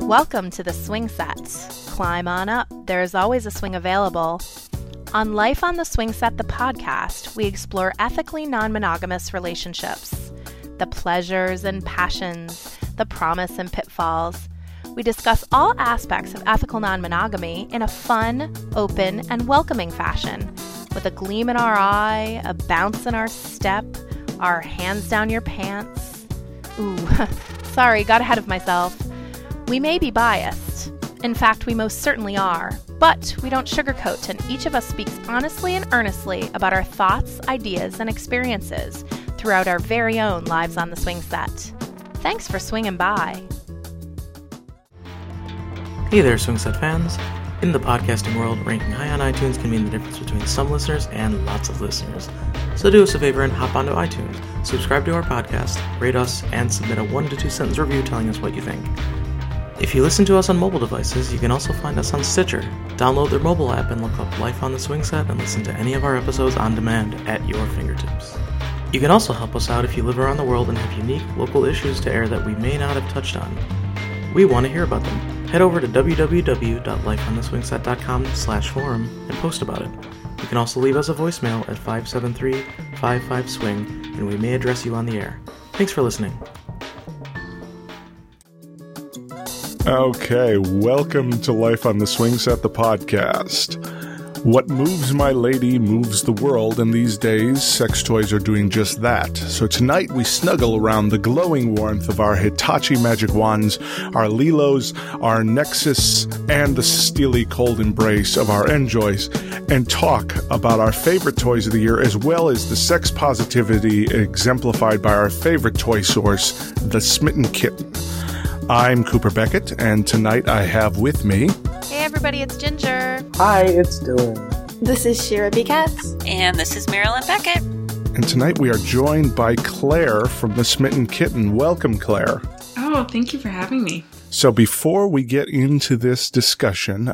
Welcome to the Swing Set. Climb on up. There is always a swing available. On Life on the Swing Set, the podcast, we explore ethically non-monogamous relationships, the pleasures and passions, the promise and pitfalls. We discuss all aspects of ethical non-monogamy in a fun, open, and welcoming fashion, with a gleam in our eye, a bounce in our step, our hands down your pants. Ooh, sorry, got ahead of myself. We may be biased. In fact, we most certainly are. But we don't sugarcoat, and each of us speaks honestly and earnestly about our thoughts, ideas, and experiences throughout our very own lives on the swing set. Thanks for swinging by. Hey there, Swing Set fans. In the podcasting world, ranking high on iTunes can mean the difference between some listeners and lots of listeners. So do us a favor and hop onto iTunes, subscribe to our podcast, rate us, and submit a 1 to 2 sentence review telling us what you think. If you listen to us on mobile devices, you can also find us on Stitcher. Download their mobile app and look up Life on the Swing Set and listen to any of our episodes on demand at your fingertips. You can also help us out if you live around the world and have unique local issues to air that we may not have touched on. We want to hear about them. Head over to www.lifeontheswingset.com/forum and post about it. You can also leave us a voicemail at 573-55-SWING and we may address you on the air. Thanks for listening. Okay, welcome to Life on the Swing Set, the podcast. What moves my lady moves the world, and these days, sex toys are doing just that. So tonight we snuggle around the glowing warmth of our Hitachi magic wands, our Lilos, our Nexus, and the steely cold embrace of our Enjoys, and talk about our favorite toys of the year, as well as the sex positivity exemplified by our favorite toy source, the Smitten Kitten. I'm Cooper Beckett, and tonight I have with me... Hey everybody, it's Ginger. Hi, it's Dylan. This is Shira B. Katz. And this is Marilyn Beckett. And tonight we are joined by Claire from the Smitten Kitten. Welcome, Claire. Oh, thank you for having me. So before we get into this discussion,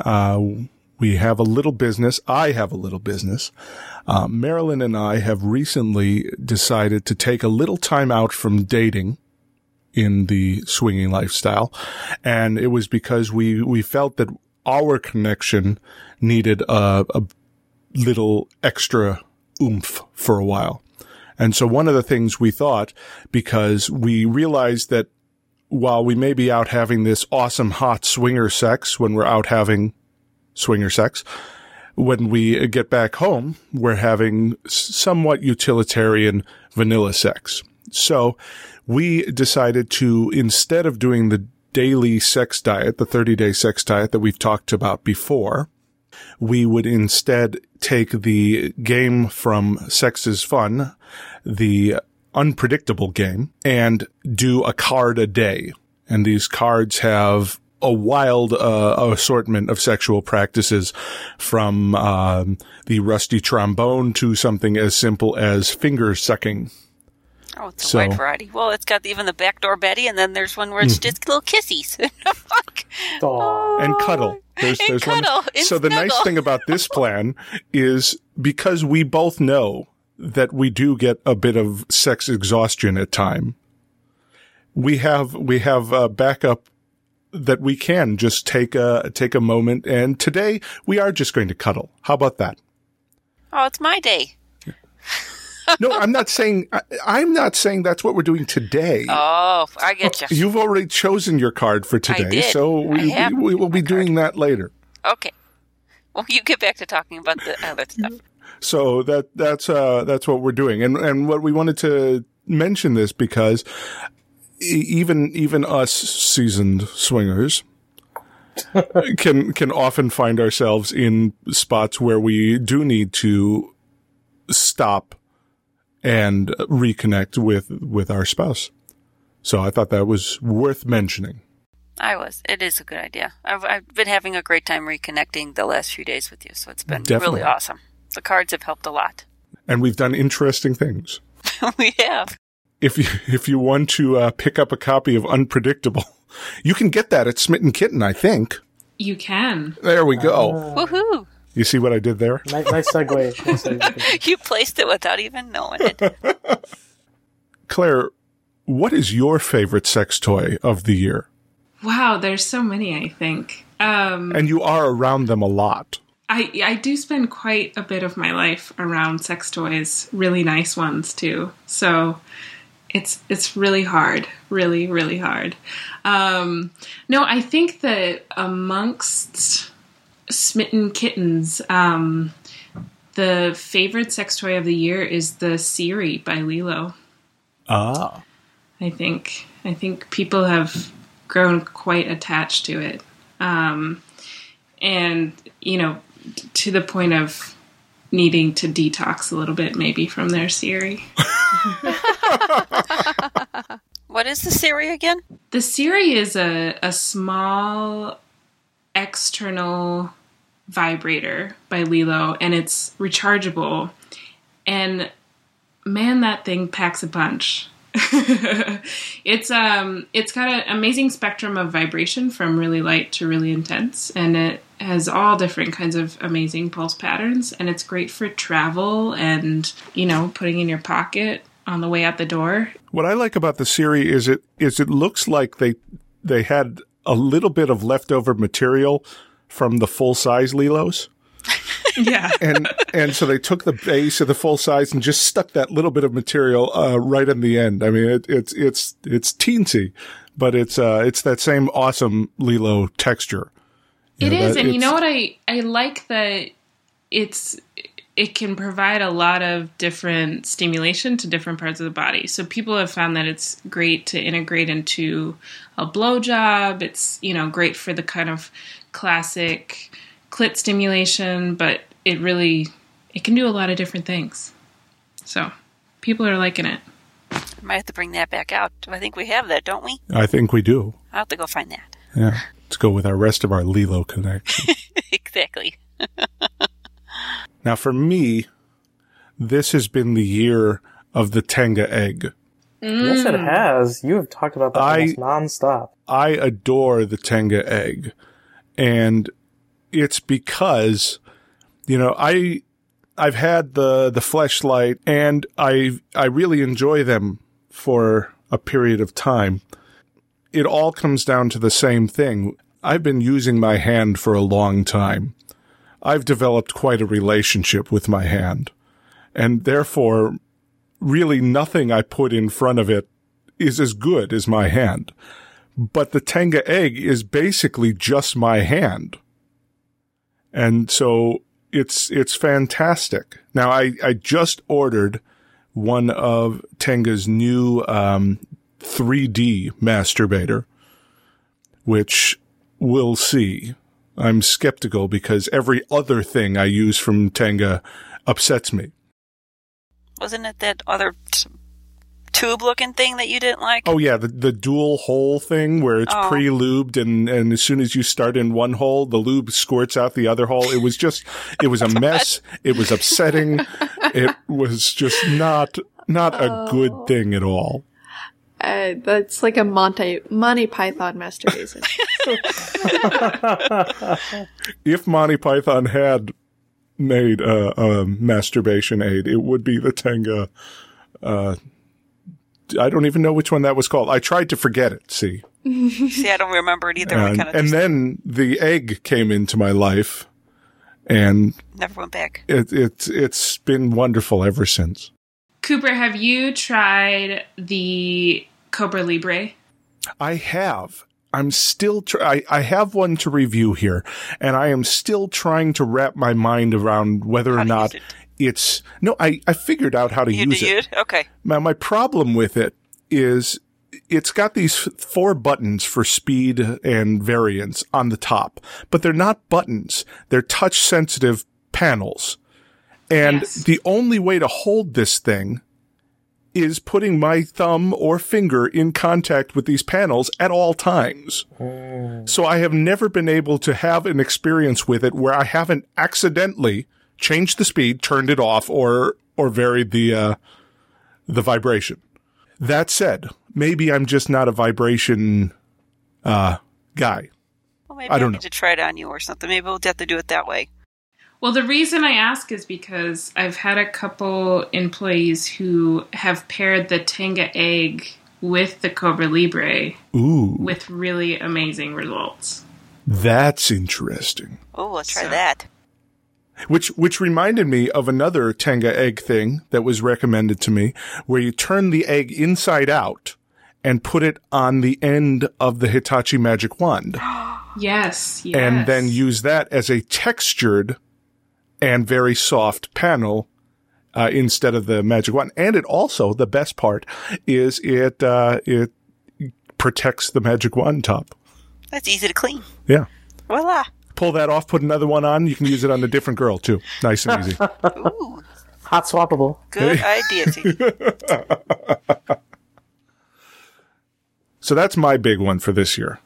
we have a little business. I have a little business. Marilyn and I have recently decided to take a little time out from dating in the swinging lifestyle. And it was because we felt that our connection needed a little extra oomph for a while. And so one of the things we thought, because we realized that while we may be out having this awesome hot swinger sex when we're out having swinger sex, when we get back home, we're having somewhat utilitarian vanilla sex. So we decided to, instead of doing the daily sex diet, the 30-day sex diet that we've talked about before, we would instead take the game from Sex is Fun, the unpredictable game, and do a card a day. And these cards have a wild assortment of sexual practices, from the rusty trombone to something as simple as finger sucking. Oh, it's a wide variety. Well, it's got even the backdoor Betty, and then there's one where it's just little kissies. And cuddle. There's cuddle. One. So the nice thing about this plan is, because we both know that we do get a bit of sex exhaustion at time, we have a backup that we can just take a moment, and today we are just going to cuddle. How about that? Oh, it's my day. No, I'm not saying that's what we're doing today. Oh, I get you. You've already chosen your card for today, I did. So we will be doing that later. Okay. Well, you get back to talking about the other stuff. So that's what we're doing, and what we wanted to mention this because even us seasoned swingers can often find ourselves in spots where we do need to stop and reconnect with our spouse. So I thought that was worth mentioning. It is a good idea. I've been having a great time reconnecting the last few days with you, so it's been really awesome. The cards have helped a lot. And we've done interesting things. We have. If you want to pick up a copy of Unpredictable, you can get that at Smitten Kitten, I think. You can. There we go. Woohoo! You see what I did there? Nice segue. You placed it without even knowing it. Claire, what is your favorite sex toy of the year? Wow, there's so many, I think. And you are around them a lot. I do spend quite a bit of my life around sex toys, really nice ones too. So it's really hard, really, really hard. No, I think that amongst smitten kittens, the favorite sex toy of the year is the Siri by Lilo. Ah. I think people have grown quite attached to it. And, you know, to the point of needing to detox a little bit maybe from their Siri. What is the Siri again? The Siri is a small external vibrator by Lilo, and it's rechargeable. And man, that thing packs a punch. It's got an amazing spectrum of vibration from really light to really intense, and it has all different kinds of amazing pulse patterns, and it's great for travel and, you know, putting in your pocket on the way out the door. What I like about the Siri is it looks like they had a little bit of leftover material from the full size Lilos. Yeah. And so they took the base of the full size and just stuck that little bit of material right in the end. I mean, it's teensy, but it's that same awesome Lilo texture. It is, and you know what I like that it can provide a lot of different stimulation to different parts of the body. So people have found that it's great to integrate into a blowjob. It's, you know, great for the kind of classic clit stimulation, but it can do a lot of different things. So people are liking it. I might have to bring that back out. I think we have that, don't we? I think we do. I'll have to go find that. Yeah. Let's go with our rest of our Lilo connection. Exactly. Now, for me, this has been the year of the Tenga egg. Yes, it has. You have talked about that almost nonstop. I adore the Tenga egg. And it's because, you know, I've had the Fleshlight, and I really enjoy them for a period of time. It all comes down to the same thing. I've been using my hand for a long time. I've developed quite a relationship with my hand, and therefore, really nothing I put in front of it is as good as my hand. But the Tenga egg is basically just my hand. And so it's fantastic. Now, I just ordered one of Tenga's new 3D masturbator, which we'll see. I'm skeptical because every other thing I use from Tenga upsets me. Wasn't it that other tube-looking thing that you didn't like? Oh, yeah, the dual hole thing where it's pre-lubed, and as soon as you start in one hole, the lube squirts out the other hole. It was a mess. It was upsetting. It was just not a good thing at all. That's like a Monty Python masturbation. If Monty Python had made a masturbation aid, it would be the Tenga. I don't even know which one that was called. I tried to forget it. See, I don't remember it either. And then the egg came into my life, and never went back. It's been wonderful ever since. Cooper, have you tried the Cobra Libre? I have. I'm still I have one to review here, and I am still trying to wrap my mind around whether or not it's... No, I figured out how to use it. Okay. Now, my problem with it is it's got these 4 buttons for speed and variance on the top, but they're not buttons. They're touch-sensitive panels. And the only way to hold this thing is putting my thumb or finger in contact with these panels at all times. So I have never been able to have an experience with it where I haven't accidentally changed the speed, turned it off, or varied the vibration. That said, maybe I'm just not a vibration guy. Well, maybe I don't know. To try it on you or something. Maybe we'll have to do it that way. Well, the reason I ask is because I've had a couple employees who have paired the Tenga egg with the Cobra Libre. Ooh. With really amazing results. That's interesting. Oh, let's try that. Which reminded me of another Tenga egg thing that was recommended to me, where you turn the egg inside out and put it on the end of the Hitachi Magic Wand. Yes. And then use that as a textured and very soft panel instead of the Magic Wand. And it also, the best part, is it protects the Magic Wand top. That's easy to clean. Yeah. Voila. Pull that off, put another one on. You can use it on a different girl, too. Nice and easy. Ooh. Hot swappable. Good idea, T. So that's my big one for this year.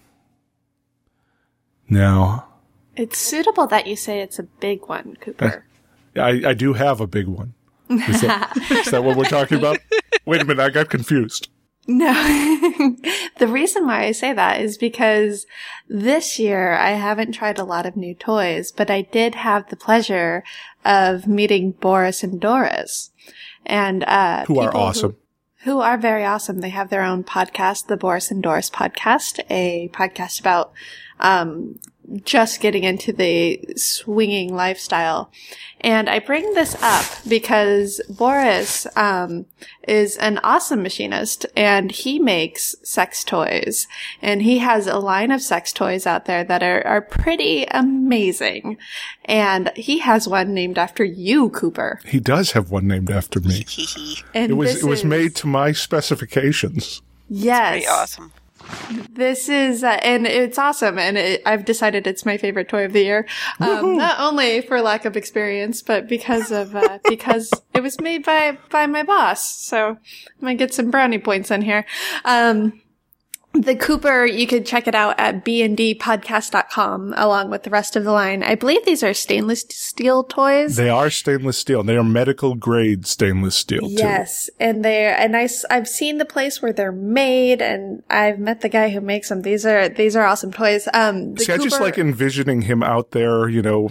Now, It's suitable that you say it's a big one, Cooper. I do have a big one. Is that what we're talking about? Wait a minute, I got confused. No. The reason why I say that is because this year I haven't tried a lot of new toys, but I did have the pleasure of meeting Boris and Doris. And who are awesome. Who are very awesome. They have their own podcast, the Boris and Doris podcast, a podcast about just getting into the swinging lifestyle. And I bring this up because Boris is an awesome machinist, and he makes sex toys. And he has a line of sex toys out there that are pretty amazing. And he has one named after you, Cooper. He does have one named after me. And it was made to my specifications. Yes. Pretty awesome. This is, and it's awesome, and I've decided it's my favorite toy of the year. Not only for lack of experience, but because it was made by my boss. So I might get some brownie points in here. The Cooper, you could check it out at bndpodcast.com along with the rest of the line. I believe these are stainless steel toys. They are stainless steel. They are medical grade stainless steel too. Yes, and I've seen the place where they're made, and I've met the guy who makes them. These are awesome toys. See, I just like envisioning him out there, you know,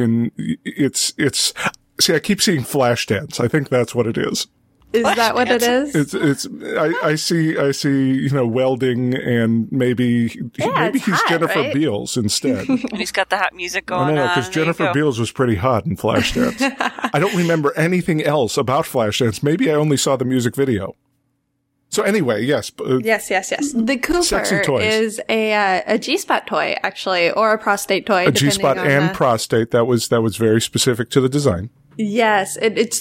see, I keep seeing Flashdance. I think that's what it is. Is that what it is? I see, you know, welding, and maybe he's hot, Jennifer right? Beals instead. He's got the hot music going on. No, because Jennifer Beals was pretty hot in Flashdance. I don't remember anything else about Flashdance. Maybe I only saw the music video. So anyway, yes. Yes. The Cooper is a G-spot toy, actually, or a prostate toy. A G-spot and prostate. That was very specific to the design. Yes, it's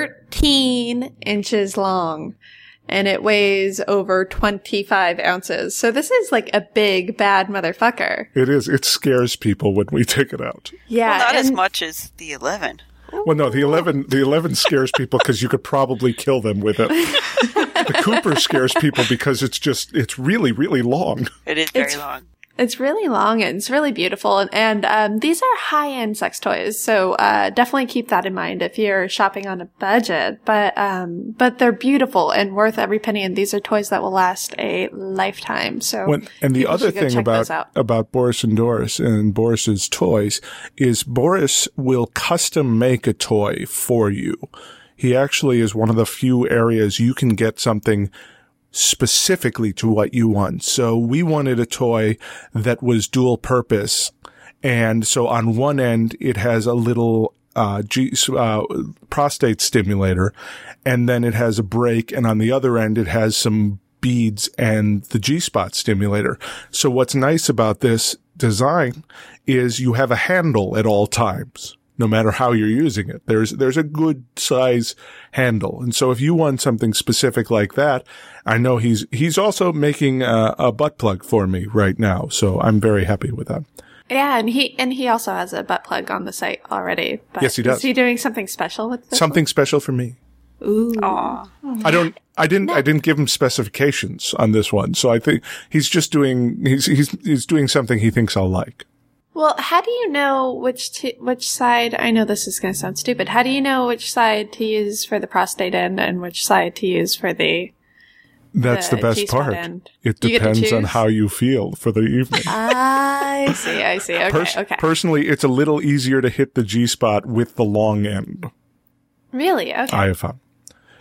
13 inches long, and it weighs over 25 ounces. So this is like a big, bad motherfucker. It is. It scares people when we take it out. Yeah. Well, not as much as the 11. Well, no, the 11 scares people because you could probably kill them with it. The Cooper scares people because it's really, really long. It is very long. It's really long and it's really beautiful. And these are high-end sex toys. So definitely keep that in mind if you're shopping on a budget. But they're beautiful and worth every penny. And these are toys that will last a lifetime. So and the other thing about Boris and Doris and Boris's toys is Boris will custom make a toy for you. He actually is one of the few areas you can get something specifically to what you want. So we wanted a toy that was dual purpose. And so on one end, it has a little prostate stimulator, and then it has a brake. And on the other end, it has some beads and the G-spot stimulator. So what's nice about this design is you have a handle at all times. No matter how you're using it, there's a good size handle. And so if you want something specific like that, I know he's also making a butt plug for me right now. So I'm very happy with that. Yeah, and he also has a butt plug on the site already. But yes, he does. Is he doing something special with this? Something special for me. Ooh. Aww. I didn't give him specifications on this one. So I think he's just doing something he thinks I'll like. Well, how do you know which side? I know this is going to sound stupid. How do you know which side to use for the prostate end and which side to use for the? That's the best part. End? It depends on how you feel for the evening. I see. Okay. Personally, it's a little easier to hit the G-spot with the long end. Really? Okay. I have found.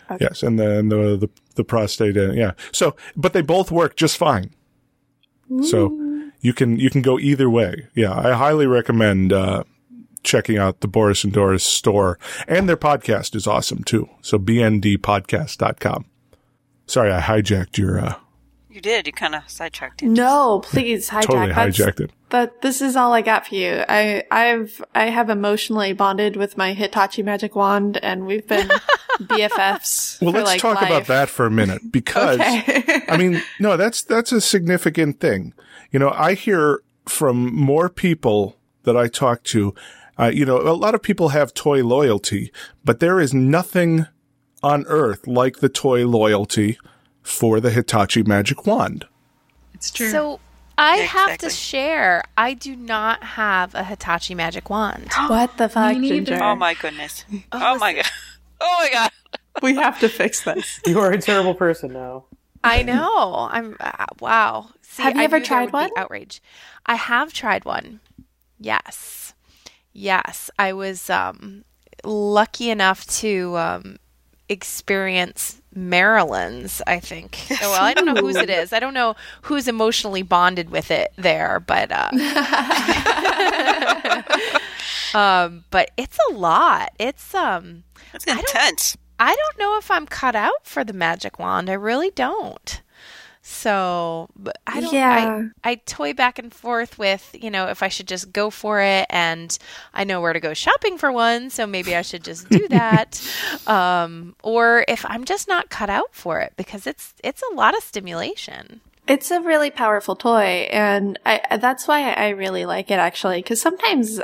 Okay. Yes, and then the prostate. Yeah. So, but they both work just fine. Ooh. So you can go either way. Yeah, I highly recommend checking out the Boris and Doris store, and their podcast is awesome too. So bndpodcast.com. Sorry, I hijacked your. You did. You kind of sidetracked it. No, please hijack. Totally hijacked it. But this is all I got for you. I have emotionally bonded with my Hitachi magic wand, and we've been BFFs. Well, for let's talk about that for a minute, because okay. I mean, no, that's a significant thing. You know, I hear from more people that I talk to. You know, a lot of people have toy loyalty, but there is nothing on earth like the toy loyalty for the Hitachi magic wand. It's true. So I have to share, I do not have a Hitachi magic wand. What the fuck, Ginger? Oh my goodness. Oh my god. Oh my god. We have to fix this. You are a terrible person now. I know. I'm wow. See, have you ever tried one? Outrage. I have tried one. Yes. I was lucky enough to experience Marilyn's, I think. Well, I don't know whose it is. I don't know who's emotionally bonded with it there, but but it's a lot. It's intense. I don't know if I'm cut out for the magic wand. I really don't. So, but I don't. Yeah. I toy back and forth with, you know, if I should just go for it, and I know where to go shopping for one, so maybe I should just do that, or if I'm just not cut out for it, because it's a lot of stimulation. It's a really powerful toy, and that's why I really like it, actually, because sometimes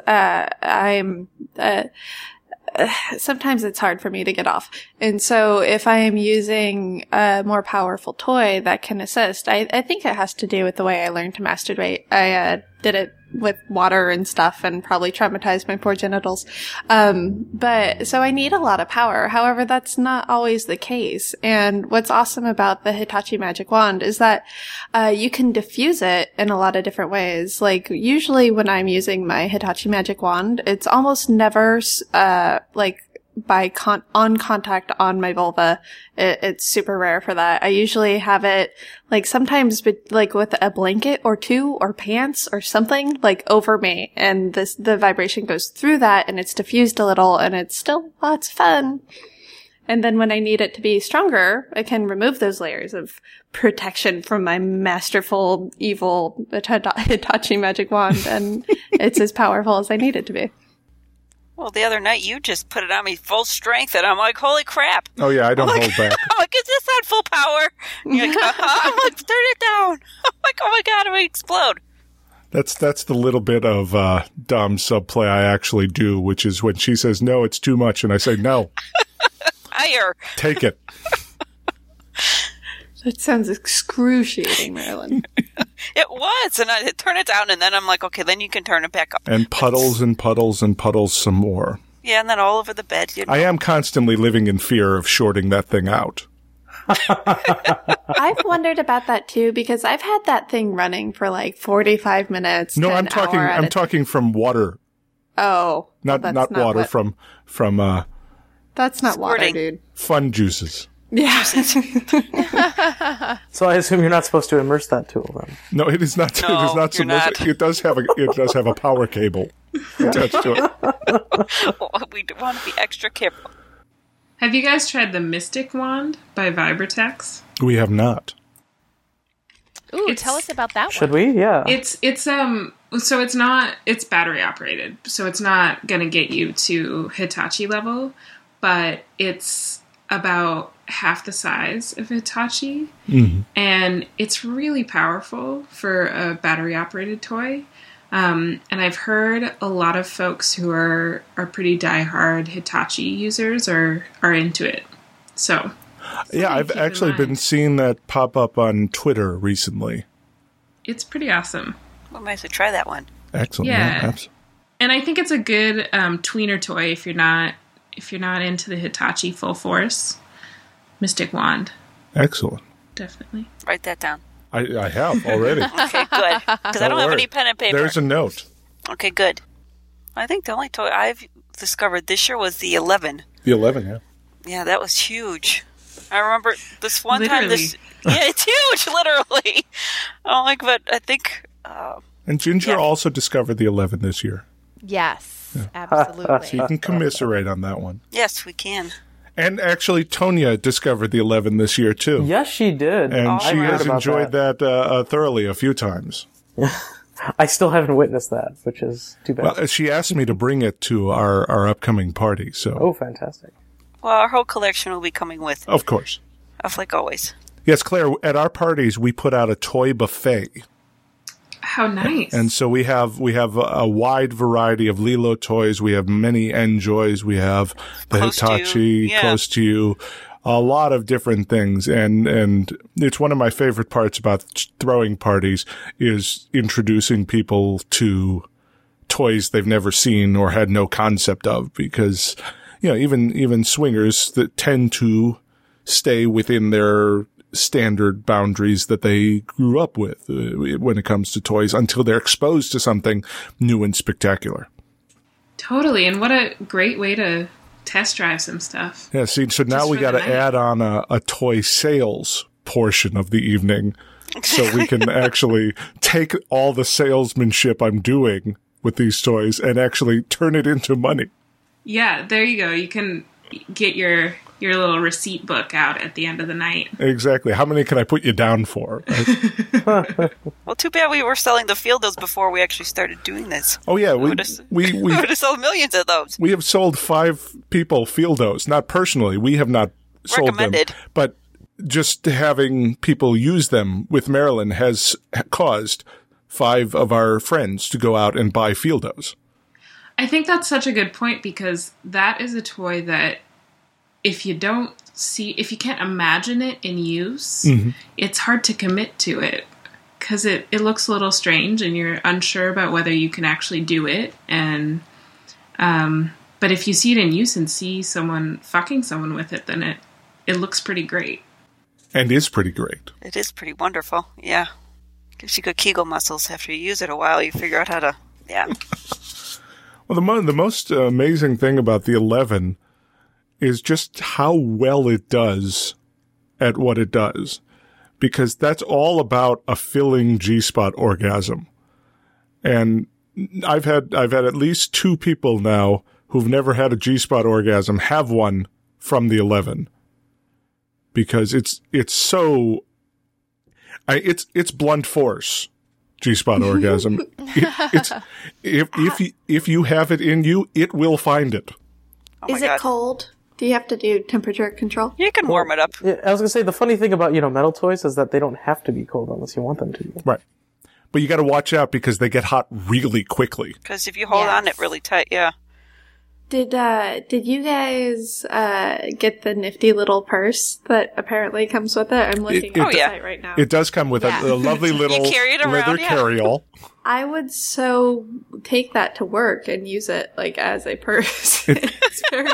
sometimes it's hard for me to get off. And so if I am using a more powerful toy that can assist, I think it has to do with the way I learned to masturbate. I did it with water and stuff and probably traumatized my poor genitals. But so I need a lot of power. However, that's not always the case. And what's awesome about the Hitachi magic wand is that you can diffuse it in a lot of different ways. Like usually when I'm using my Hitachi magic wand, it's almost never like by on contact on my vulva. It's super rare for that. I usually have it like sometimes like with a blanket or two or pants or something like over me, and the vibration goes through that and it's diffused a little and it's still lots of fun. And then when I need it to be stronger, I can remove those layers of protection from my masterful, evil Hitachi magic wand, and it's as powerful as I need it to be. Well, the other night you just put it on me full strength, and I'm like, holy crap. Oh, yeah, I don't hold back. I'm like, is this at full power? And you're like, I'm like, turn it down. I'm like, oh my God, I'm going to explode. That's the little bit of dumb subplay I actually do, which is when she says, no, it's too much, and I say, no. Higher. Take it. That sounds excruciating, Marilyn. It was, and I turn it down, and then I'm like, okay, then you can turn it back up. And puddles and puddles and puddles some more. Yeah, and then all over the bed. You know. I am constantly living in fear of shorting that thing out. I've wondered about that too, because I've had that thing running for like 45 minutes. No, I'm talking from water. Oh, not water from that's not squirting. Water, dude. Fun juices. Yeah. So I assume you're not supposed to immerse that tool then. No, it is not. No, it is not. you're not. It does have a power cable attached to it. We want to be extra careful. Have you guys tried the Mystic Wand by Vibratex? We have not. Ooh, tell us about that one. Should we? Yeah. So it's battery operated, so it's not going to get you to Hitachi level, but it's about half the size of Hitachi, and it's really powerful for a battery operated toy. And I've heard a lot of folks who are pretty diehard Hitachi users are into it. So yeah, I've actually been seeing that pop up on Twitter recently. It's pretty awesome. We might have to try that one. Excellent. Yeah. And I think it's a good tweener toy if you're not into the Hitachi full force. Mystic Wand. Excellent. Definitely. Write that down. I have already. Okay, good. Because I don't have any pen and paper. There's a note. Okay, good. I think the only toy I've discovered this year was the 11. The 11, yeah. Yeah, that was huge. I remember this one time. It's huge, literally. But I think. And Ginger also discovered the 11 this year. Yes, absolutely. So you can commiserate on that one. Yes, we can. And actually, Tonya discovered the 11 this year, too. Yes, she did. And she has enjoyed that thoroughly a few times. I still haven't witnessed that, which is too bad. Well, she asked me to bring it to our upcoming party. So. Oh, fantastic. Well, our whole collection will be coming with. Of course. Like always. Yes, Claire, at our parties, we put out a toy buffet. How nice. And so we have a wide variety of Lilo toys. We have many Enjoys. We have the Hitachi, Close to You, a lot of different things. And it's one of my favorite parts about throwing parties is introducing people to toys they've never seen or had no concept of, because, even swingers that tend to stay within their standard boundaries that they grew up with when it comes to toys until they're exposed to something new and spectacular. Totally. And what a great way to test drive some stuff. Yeah, see, so now we got to add on a toy sales portion of the evening so we can actually take all the salesmanship I'm doing with these toys and actually turn it into money. Yeah, there you go. You can get your little receipt book out at the end of the night. Exactly. How many can I put you down for? Well, too bad we were selling the Fieldos before we actually started doing this. Oh, yeah. We would have sold millions of those. We have sold 5 people Fieldos. Not personally. We have not sold them. But just having people use them with Marilyn has caused 5 of our friends to go out and buy Fieldos. I think that's such a good point, because that is a toy that if you can't imagine it in use, it's hard to commit to it, because it looks a little strange and you're unsure about whether you can actually do it. And, but if you see it in use and see someone fucking someone with it, then it looks pretty great. And is pretty great. It is pretty wonderful. Yeah. Gives you good Kegel muscles after you use it a while. You figure out how to, yeah. Well, the most amazing thing about the 11 is just how well it does at what it does, because that's all about a filling G-spot orgasm. And I've had at least 2 people now who've never had a G-spot orgasm have one from the 11, because it's blunt force G-spot orgasm. If you have it in you, it will find it. Oh Is it cold? Do you have to do temperature control? You can warm it up. Yeah, I was going to say, the funny thing about, metal toys is that they don't have to be cold unless you want them to be. Right. But you got to watch out, because they get hot really quickly. Because if you hold on it really tight, yeah. Did you guys get the nifty little purse that apparently comes with it? I'm looking at the site right now. It does come with a lovely little leather carry-all. I would so take that to work and use it as a purse. It's very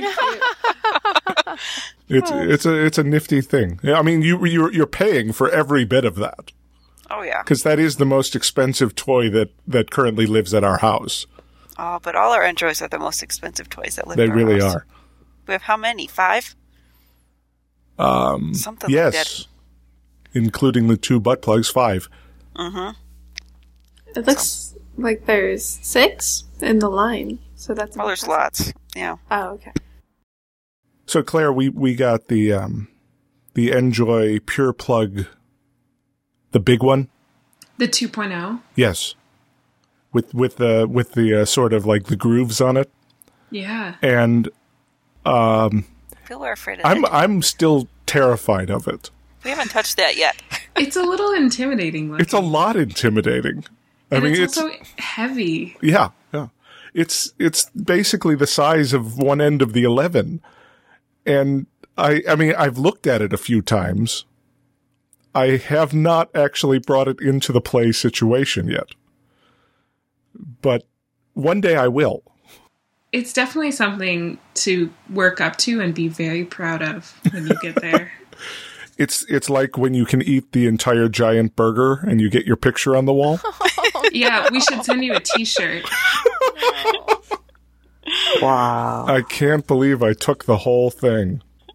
cute. It's a nifty thing. I mean, you're paying for every bit of that. Oh yeah, because that is the most expensive toy that currently lives at our house. Oh, but all our Enjoys are the most expensive toys that live in our house. They really are. We have how many? 5? Something yes. like that. Including the 2 butt plugs, 5. Mm-hmm. It looks like there's 6 in the line, so that's... Well, there's lots, yeah. Oh, okay. So, Claire, we got the Enjoy Pure Plug, the big one? The 2.0? Yes. With the sort of the grooves on it. Yeah. And people are afraid of it. I'm still terrified of it. We haven't touched that yet. It's a little intimidating looking. It's a lot intimidating. It's also heavy. Yeah. It's basically the size of one end of the 11. And I've looked at it a few times. I have not actually brought it into the play situation yet. But one day I will. It's definitely something to work up to and be very proud of when you get there. It's like when you can eat the entire giant burger and you get your picture on the wall. Yeah, we should send you a t-shirt. Wow. I can't believe I took the whole thing.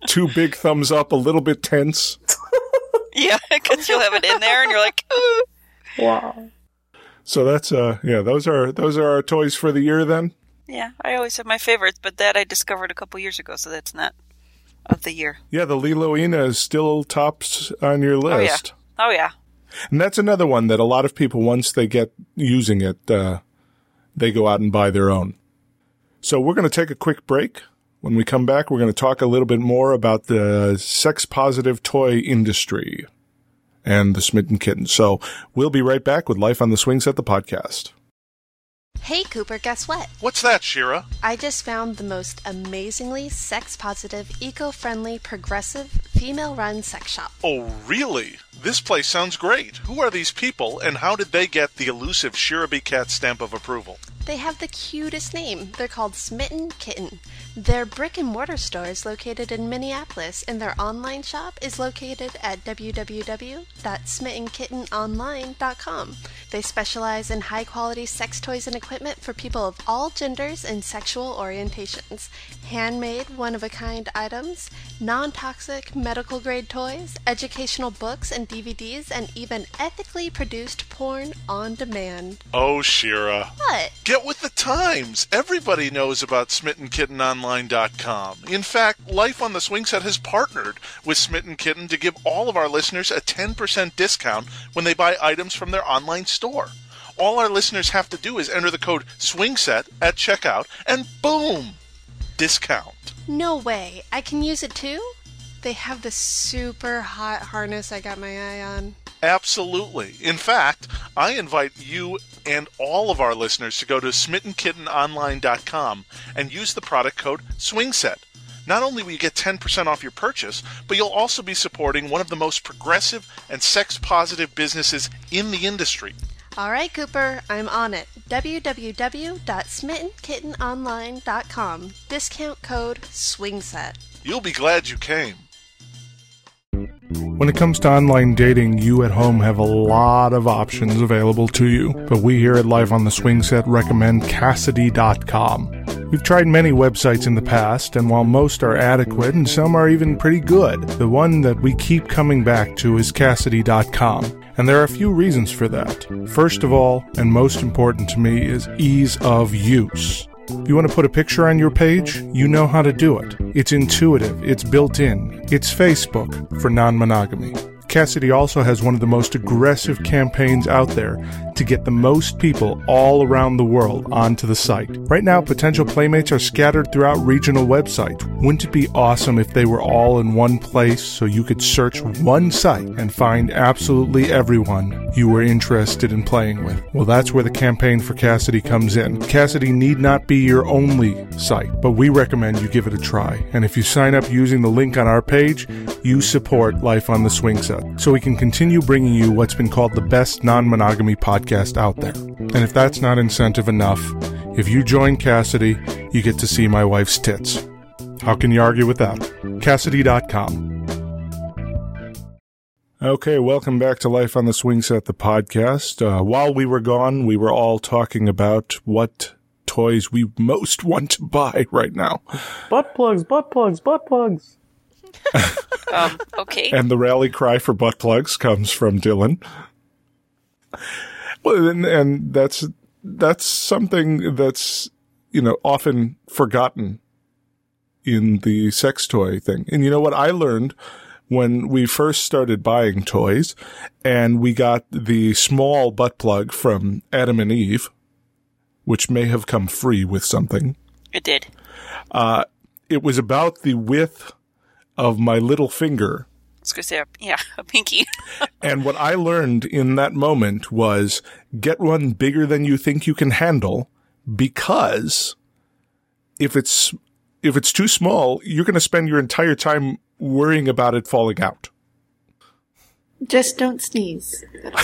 2 big thumbs up, a little bit tense. Yeah, because you'll have it in there and you're like, ooh. Wow. So that's, those are our toys for the year then? Yeah, I always have my favorites, but that I discovered a couple years ago, so that's not of the year. Yeah, the Lilo-Ina is still tops on your list. Oh, yeah. And that's another one that a lot of people, once they get using it, they go out and buy their own. So we're going to take a quick break. When we come back, we're going to talk a little bit more about the sex-positive toy industry and the Smitten Kitten. So we'll be right back with Life on the Swing Set, the podcast. Hey, Cooper, guess what? What's that, Shira? I just found the most amazingly sex-positive, eco-friendly, progressive, female-run sex shop. Oh, really? This place sounds great. Who are these people, and how did they get the elusive Shira Cat stamp of approval? They have the cutest name. They're called Smitten Kitten. Their brick-and-mortar store is located in Minneapolis, and their online shop is located at www.smittenkittenonline.com. They specialize in high-quality sex toys and equipment for people of all genders and sexual orientations. Handmade, one-of-a-kind items, non-toxic medical-grade toys, educational books and DVDs, and even ethically produced porn on demand. Oh, Shira. What? Get with the times. Everybody knows about SmittenKittenOnline.com. In fact, Life on the Swing Set has partnered with Smitten Kitten to give all of our listeners a 10% discount when they buy items from their online store. All our listeners have to do is enter the code SWINGSET at checkout, and boom! Discount. No way. I can use it too? They have the super hot harness I got my eye on. Absolutely. In fact, I invite you and all of our listeners to go to SmittenKittenOnline.com and use the product code SWINGSET. Not only will you get 10% off your purchase, but you'll also be supporting one of the most progressive and sex-positive businesses in the industry. All right, Cooper, I'm on it. www.smittenkittenonline.com. Discount code SWINGSET. You'll be glad you came. When it comes to online dating, you at home have a lot of options available to you, but we here at Life on the Swing Set recommend Kasidie.com. We've tried many websites in the past, and while most are adequate and some are even pretty good, the one that we keep coming back to is Kasidie.com. And there are a few reasons for that. First of all, and most important to me, is ease of use. You want to put a picture on your page? You know how to do it. It's intuitive. It's built in. It's Facebook for non-monogamy. Kasidie also has one of the most aggressive campaigns out there to get the most people all around the world onto the site. Right now, potential playmates are scattered throughout regional websites. Wouldn't it be awesome if they were all in one place so you could search one site and find absolutely everyone you were interested in playing with? Well, that's where the campaign for Kasidie comes in. Kasidie need not be your only site, but we recommend you give it a try. And if you sign up using the link on our page, you support Life on the Swing Set, so we can continue bringing you what's been called the best non-monogamy podcast out there. And if that's not incentive enough, if you join Kasidie, you get to see my wife's tits. How can you argue with that? Kasidie.com. Okay, welcome back to Life on the Swing Set, the podcast. While we were gone, we were all talking about what toys we most want to buy right now. Butt plugs, butt plugs, butt plugs. Okay. And the rally cry for butt plugs comes from Dylan. Well, and that's something that's, often forgotten in the sex toy thing. And you know what I learned when we first started buying toys and we got the small butt plug from Adam and Eve, which may have come free with something. It did. It was about the width of my little finger. I was going to say, a pinky. And what I learned in that moment was get one bigger than you think you can handle, because if it's too small, you're going to spend your entire time worrying about it falling out. Just don't sneeze.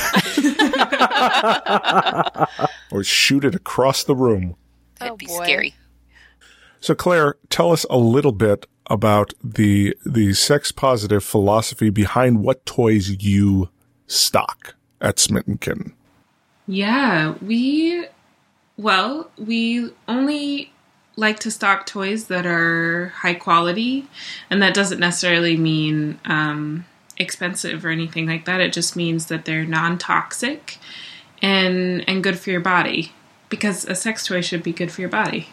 Or shoot it across the room. That'd be scary. So Claire, tell us a little bit about the sex-positive philosophy behind what toys you stock at Smitten Kitten. Yeah, we only like to stock toys that are high quality, and that doesn't necessarily mean expensive or anything like that. It just means that they're non-toxic and good for your body, because a sex toy should be good for your body.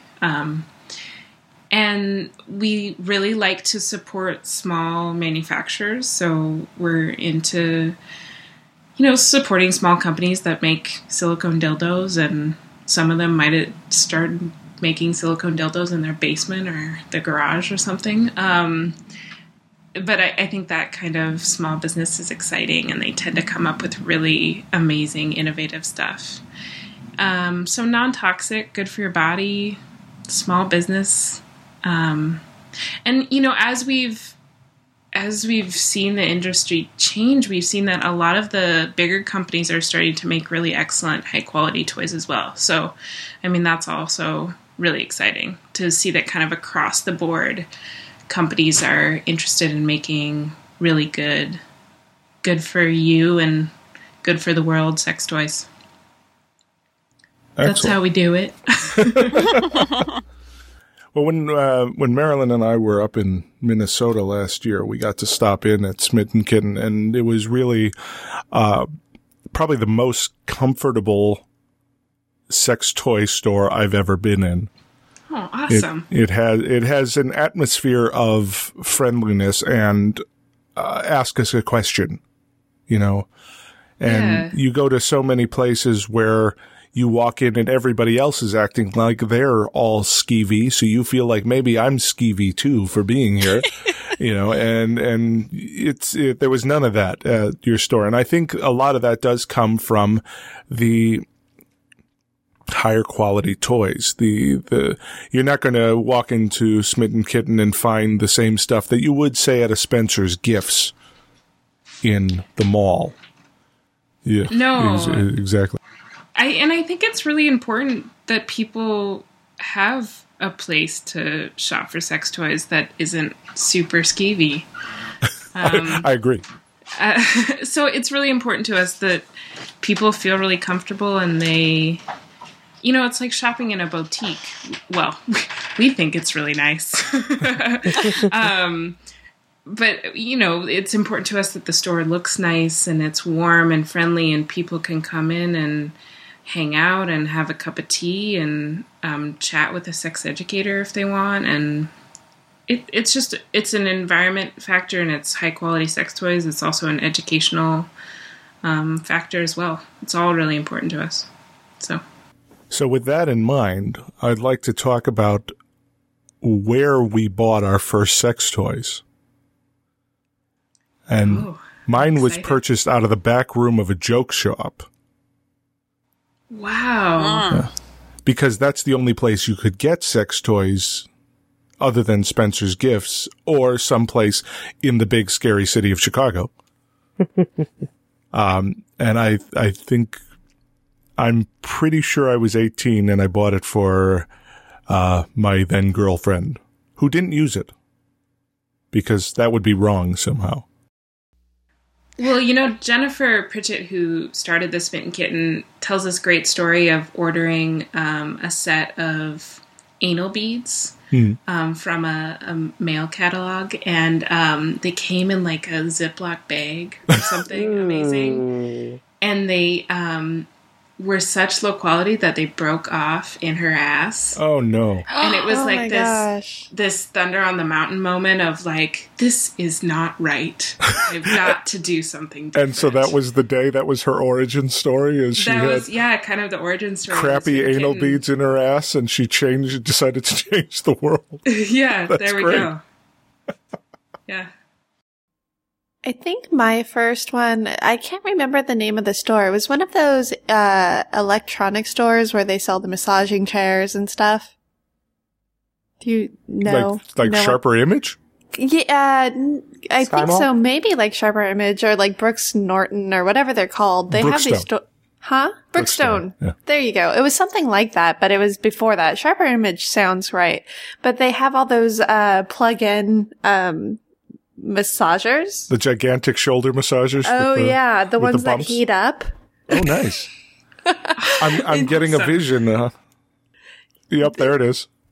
And we really like to support small manufacturers, so we're into, supporting small companies that make silicone dildos, and some of them might start making silicone dildos in their basement or the garage or something. But I think that kind of small business is exciting, and they tend to come up with really amazing, innovative stuff. So non-toxic, good for your body, small business. And, as we've seen the industry change, we've seen that a lot of the bigger companies are starting to make really excellent, high-quality toys as well. So, that's also really exciting to see that kind of across the board, companies are interested in making really good for you and good for the world sex toys. Excellent. That's how we do it. Well, when Marilyn and I were up in Minnesota last year, we got to stop in at Smitten Kitten, and it was really probably the most comfortable sex toy store I've ever been in. Oh, awesome! It has an atmosphere of friendliness and ask us a question, and you go to so many places where you walk in and everybody else is acting like they're all skeevy, so you feel like maybe I'm skeevy too for being here, and there was none of that at your store. And I think a lot of that does come from the higher quality toys. You're not going to walk into Smitten Kitten and find the same stuff that you would say at a Spencer's Gifts in the mall. Yeah. No. Exactly. I think it's really important that people have a place to shop for sex toys that isn't super skeevy. I agree. So it's really important to us that people feel really comfortable, and they, it's like shopping in a boutique. Well, we think it's really nice. But, it's important to us that the store looks nice and it's warm and friendly, and people can come in and hang out and have a cup of tea and chat with a sex educator if they want. And it's an environment factor, and it's high quality sex toys. It's also an educational factor as well. It's all really important to us. So with that in mind, I'd like to talk about where we bought our first sex toys. And mine was purchased out of the back room of a joke shop. Wow. Yeah. Because that's the only place you could get sex toys other than Spencer's Gifts or someplace in the big scary city of Chicago. And I think I'm pretty sure I was 18 and I bought it for my then girlfriend, who didn't use it because that would be wrong somehow. Well, Jennifer Pritchett, who started the Smitten Kitten, tells this great story of ordering a set of anal beads from a mail catalog, and they came in like a Ziploc bag or something amazing, and they were such low quality that they broke off in her ass. Oh no. And it was like this Thunder on the Mountain moment of like, this is not right. I've got to do something different. And so that was the day, that was her origin story, is she had kind of the origin story. Crappy anal beads in her ass, and she decided to change the world. Yeah, there we go. Yeah. I think my first one, I can't remember the name of the store. It was one of those electronic stores where they sell the massaging chairs and stuff. Do you know? Like Sharper Image? Yeah, I think so. Maybe like Sharper Image or like Brooks Norton or whatever they're called. They have these stores. Huh? Brookstone. Yeah. There you go. It was something like that, but it was before that. Sharper Image sounds right. But they have all those plug-in massagers. The gigantic shoulder massagers. Oh, yeah. The ones that heat up. Oh, nice. I'm getting a vision. Yep, there it is.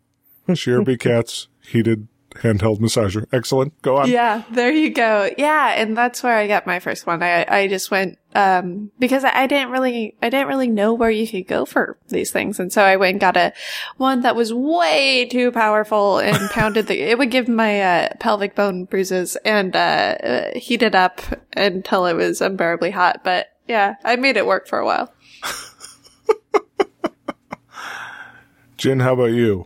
Shirby Cat's heated handheld massager. Excellent. Go on. Yeah, there you go. Yeah, and that's where I got my first one. I just went because I didn't really know where you could go for these things, and so I went and got one that was way too powerful and pounded it would give my pelvic bone bruises and heat it up until it was unbearably hot. But yeah, I made it work for a while. Jen, how about you?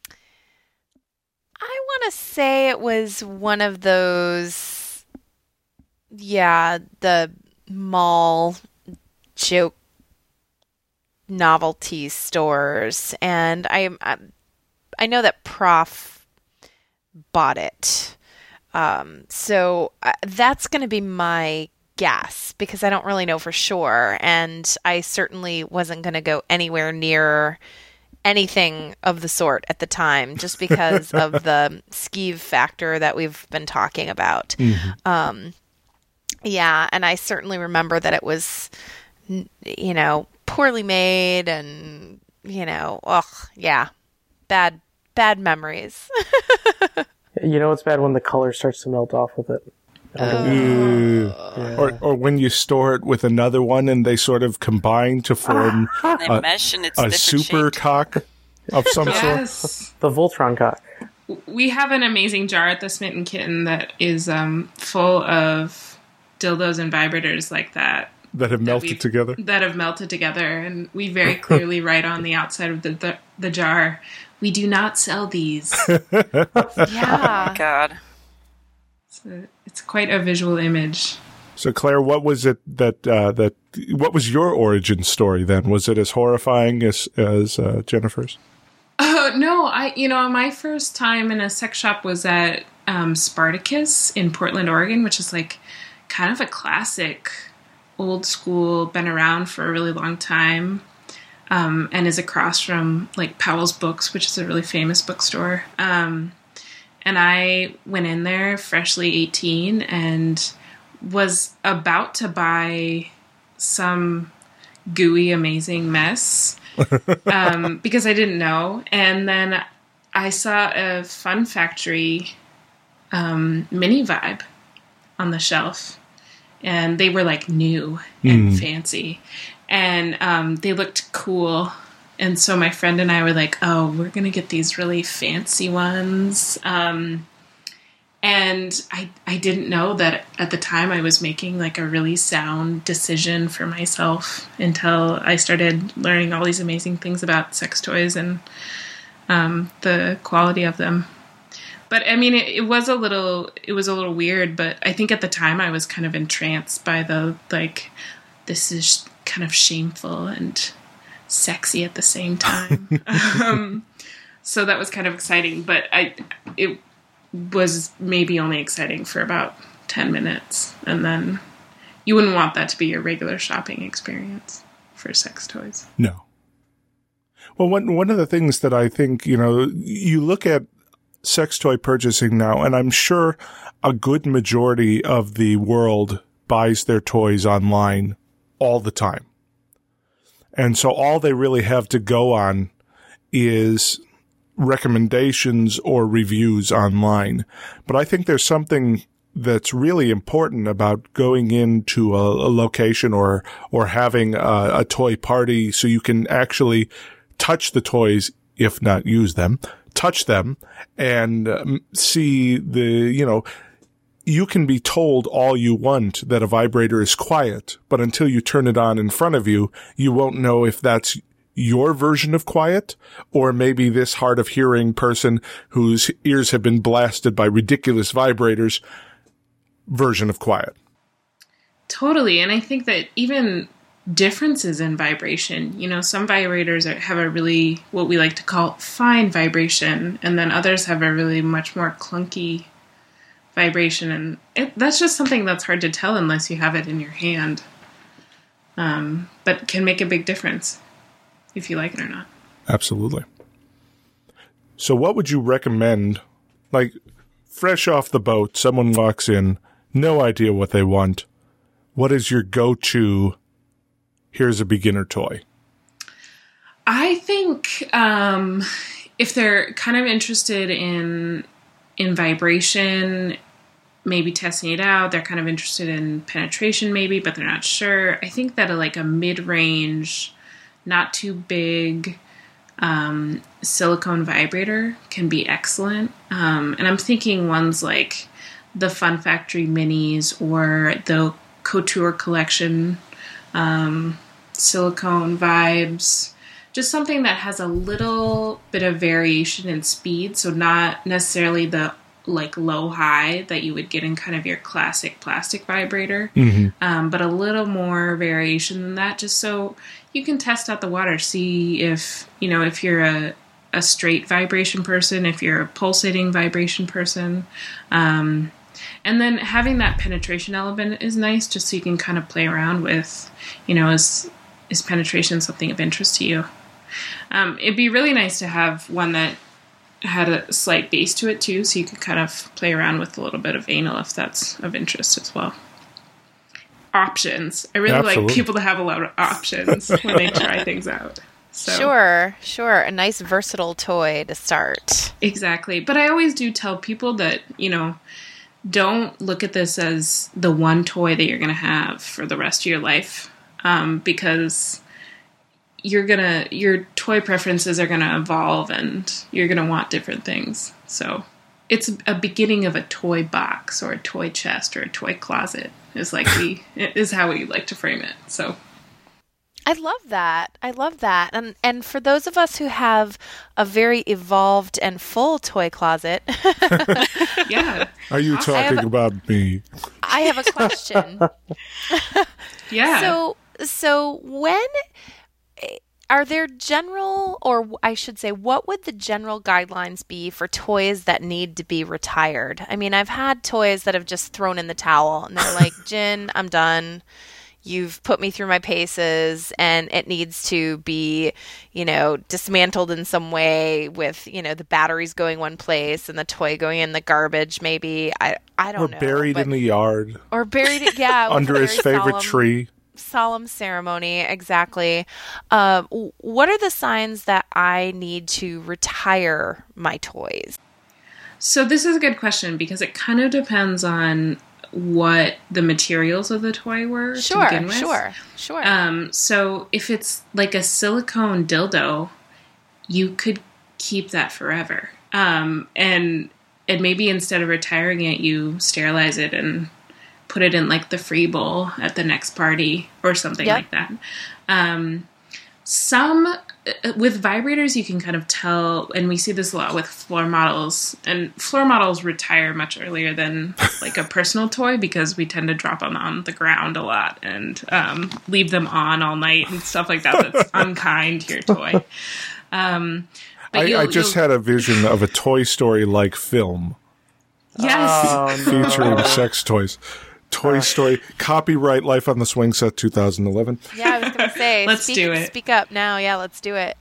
I want to say it was one of those, the mall joke novelty stores. And I know that Prof bought it. So that's going to be my guess because I don't really know for sure. And I certainly wasn't going to go anywhere near anything of the sort at the time, just because of the skeeve factor that we've been talking about. Mm-hmm. And I certainly remember that it was, poorly made and, bad memories. It's bad when the color starts to melt off with it. Or when you store it with another one and they sort of combine to form they mesh and it's a super shaped. Cock of some Yes. The Voltron cock. We have an amazing jar at the Smitten Kitten that is full of dildos and vibrators like that. That have melted together? That have melted together. And we very clearly write on the outside of the jar, we do not sell these. Yeah. Oh, God. It's quite a visual image. So, Claire, what was it what was your origin story then? Was it as horrifying as Jennifer's? Oh, no. My first time in a sex shop was at Spartacus in Portland, Oregon, which is like kind of a classic, old school, been around for a really long time, and is across from like Powell's Books, which is a really famous bookstore. And I went in there freshly 18 and was about to buy some gooey, amazing mess because I didn't know. And then I saw a Fun Factory mini vibe on the shelf. And they were like new and fancy. And they looked cool. And so my friend and I were like, oh, we're going to get these really fancy ones. And I didn't know that at the time I was making like a really sound decision for myself until I started learning all these amazing things about sex toys and the quality of them. But I mean, it was a little weird, but I think at the time I was kind of entranced by this is kind of shameful and sexy at the same time. So that was kind of exciting, but it was maybe only exciting for about 10 minutes. And then you wouldn't want that to be your regular shopping experience for sex toys. No. Well, one of the things that I think, you look at sex toy purchasing now, and I'm sure a good majority of the world buys their toys online all the time. And so all they really have to go on is recommendations or reviews online. But I think there's something that's really important about going into a location or having a toy party so you can actually touch the toys, if not use them, touch them and see you can be told all you want that a vibrator is quiet, but until you turn it on in front of you, you won't know if that's your version of quiet or maybe this hard of hearing person whose ears have been blasted by ridiculous vibrators version of quiet. Totally. And I think that even differences in vibration, some vibrators have a really, what we like to call fine vibration, and then others have a really much more clunky vibration, and that's just something that's hard to tell unless you have it in your hand, but can make a big difference if you like it or not. Absolutely. So what would you recommend, like fresh off the boat, someone walks in, no idea what they want, what is your go-to, here's a beginner toy? I think if they're kind of interested in vibration, maybe testing it out, they're kind of interested in penetration maybe, but they're not sure. I think that a mid-range, not too big silicone vibrator can be excellent. And I'm thinking ones like the Fun Factory Minis or the Couture Collection silicone vibes. Just something that has a little bit of variation in speed, so not necessarily the low high that you would get in kind of your classic plastic vibrator, but a little more variation than that, just so you can test out the water, see if you're a straight vibration person, if you're a pulsating vibration person, and then having that penetration element is nice, just so you can kind of play around with, is penetration something of interest to you? It'd be really nice to have one that had a slight bass to it too, so you could kind of play around with a little bit of anal if that's of interest as well. Options. I really like people to have a lot of options when they try things out. So. Sure. A nice versatile toy to start. Exactly. But I always do tell people that, don't look at this as the one toy that you're going to have for the rest of your life, because your toy preferences are going to evolve and you're going to want different things. So it's a beginning of a toy box or a toy chest or a toy closet is how we like to frame it. So I love that. And for those of us who have a very evolved and full toy closet. Yeah. Are you talking about me? I have a question. Yeah. So when are there general, or I should say, what would the general guidelines be for toys that need to be retired? I mean, I've had toys that have just thrown in the towel and they're like, Jen, I'm done. You've put me through my paces and it needs to be, dismantled in some way with, the batteries going one place and the toy going in the garbage maybe. I don't know. Or buried in the yard. Or buried, yeah. Under his favorite tree. Solemn ceremony, exactly. What are the signs that I need to retire my toys? So this is a good question because it kind of depends on what the materials of the toy were to begin with. Sure. So if it's like a silicone dildo, you could keep that forever. And maybe instead of retiring it, you sterilize it and put it in the free bowl at the next party or something like that. With vibrators, you can kind of tell, and we see this a lot with floor models, and floor models retire much earlier than a personal toy because we tend to drop them on the ground a lot and leave them on all night and stuff like that. That's unkind to your toy. I just had a vision of a Toy Story-like film. Yes. Featuring sex toys. Toy Story, copyright Life on the Swing Set 2011. Yeah, I was going to say, let's do it. Speak up now. Yeah, let's do it.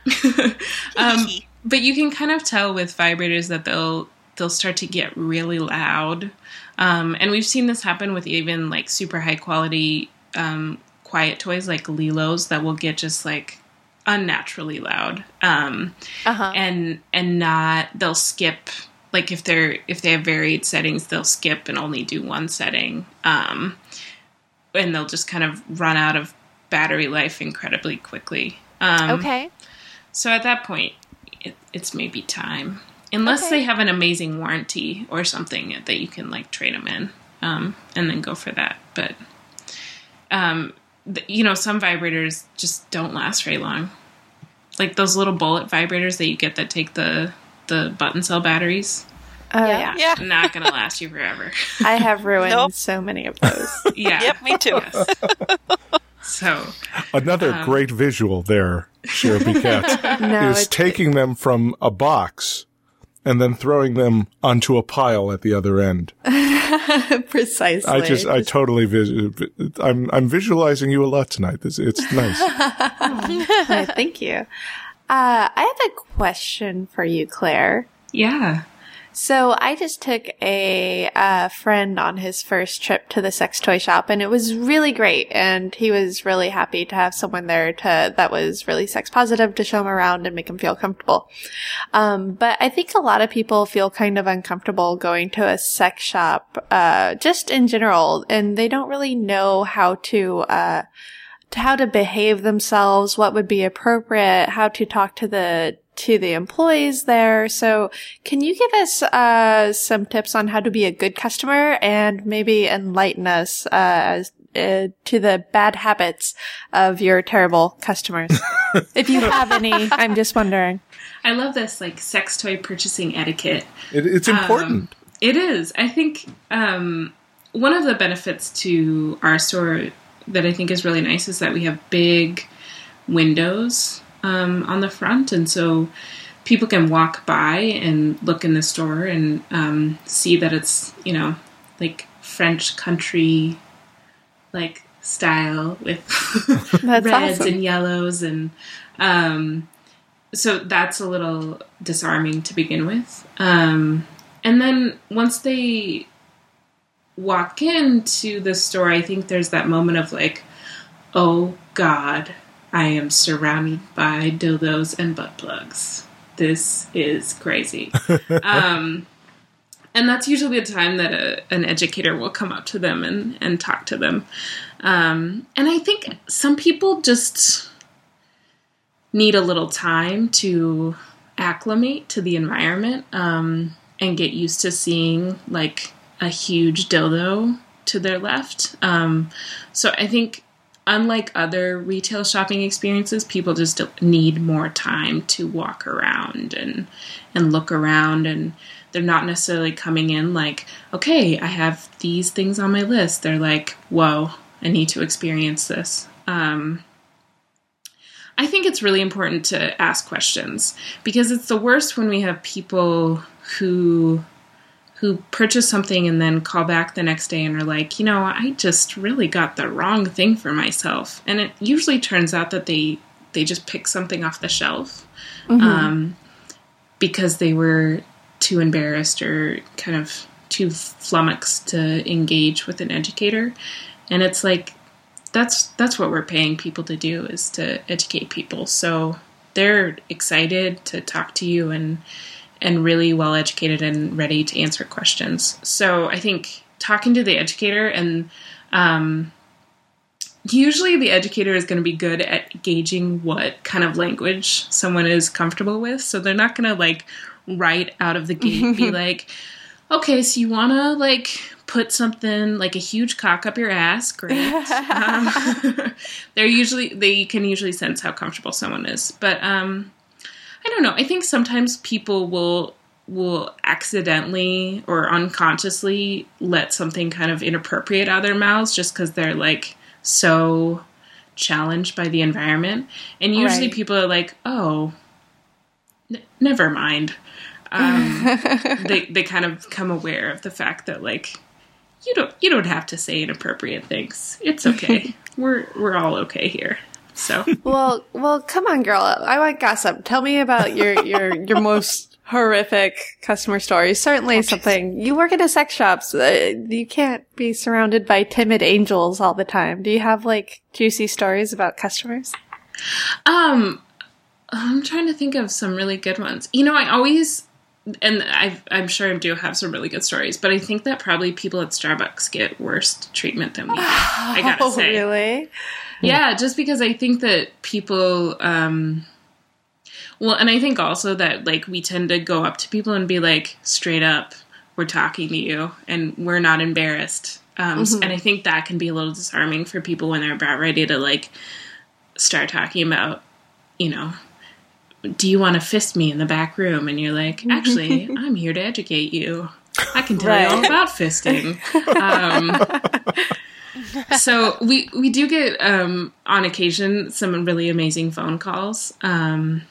But you can kind of tell with vibrators that they'll start to get really loud. And we've seen this happen with even super high quality quiet toys like Lilos that will get just unnaturally loud. And they'll skip. If they have varied settings, they'll skip and only do one setting. And they'll just kind of run out of battery life incredibly quickly. Okay. So at that point, it's maybe time. Unless they have an amazing warranty or something that you can trade them in and then go for that. But, some vibrators just don't last very long. Those little bullet vibrators that you get that take the button cell batteries. Oh, yeah. Not going to last you forever. I have ruined so many of those. Yeah. Yep, me too. Yes. So another great visual there, Sherry Cat, is taking them from a box and then throwing them onto a pile at the other end. Precisely. I totally I'm visualizing you a lot tonight. It's nice. Thank you. I have a question for you, Claire. Yeah. So I just took a friend on his first trip to the sex toy shop, and it was really great. And he was really happy to have someone there that was really sex positive to show him around and make him feel comfortable. But I think a lot of people feel kind of uncomfortable going to a sex shop, just in general, and they don't really know how to behave themselves, what would be appropriate, how to talk to the employees there. So can you give us some tips on how to be a good customer and maybe enlighten us to the bad habits of your terrible customers? If you have any, I'm just wondering. I love this, like, sex toy purchasing etiquette. It's important. It is. I think one of the benefits to our store that I think is really nice is that we have big windows on the front, and so people can walk by and look in the store and see that it's, you know, like French country like style with reds awesome. And yellows, and so that's a little disarming to begin with. And then once they walk into the store, I think there's that moment of like, oh God, I am surrounded by dildos and butt plugs. This is crazy. And that's usually the time that an educator will come up to them and talk to them. And I think some people just need a little time to acclimate to the environment and get used to seeing like a huge dildo to their left. So I think unlike other retail shopping experiences, people just need more time to walk around and look around, and they're not necessarily coming in like, okay, I have these things on my list. They're like, whoa, I need to experience this. I think it's really important to ask questions, because it's the worst when we have people who purchase something and then call back the next day and are like, you know, I just really got the wrong thing for myself. And it usually turns out that they just picked something off the shelf because they were too embarrassed or kind of too flummoxed to engage with an educator. And it's like, that's what we're paying people to do, is to educate people. So they're excited to talk to you and really well educated and ready to answer questions. So I think talking to the educator, and usually the educator is going to be good at gauging what kind of language someone is comfortable with. So they're not going to like right out of the gate be like, okay, so you want to like put something like a huge cock up your ass. Great. They can usually sense how comfortable someone is. But I don't know. I think sometimes people will accidentally or unconsciously let something kind of inappropriate out of their mouths just because they're like so challenged by the environment. And usually people are like, oh, never mind. They kind of become aware of the fact that like, you don't have to say inappropriate things. It's okay. We're all okay here. So well, come on, girl. I want gossip. Tell me about your most horrific customer stories. Certainly something. You work in a sex shop. So you can't be surrounded by timid angels all the time. Do you have like juicy stories about customers? I'm trying to think of some really good ones. You know, I always, and I'm sure I do have some really good stories, but I think that probably people at Starbucks get worse treatment than we do. I gotta say. Really? Yeah, just because I think that people, and I think also that, like, we tend to go up to people and be like, straight up, we're talking to you, and we're not embarrassed. And I think that can be a little disarming for people when they're about ready to, like, start talking about, you know, do you want to fist me in the back room? And you're like, actually, I'm here to educate you. I can tell you all about fisting. So we do get, on occasion, some really amazing phone calls. And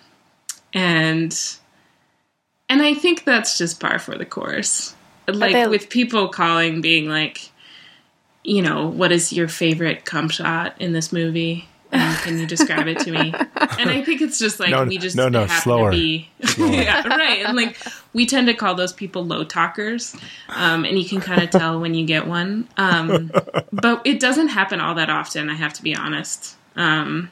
I think that's just par for the course. Like, with people calling, being like, you know, what is your favorite cum shot in this movie? And can you describe it to me? And I think it's just like we just happen slower. to be yeah, right. And like we tend to call those people low talkers, and you can kind of tell when you get one. But it doesn't happen all that often. I have to be honest. And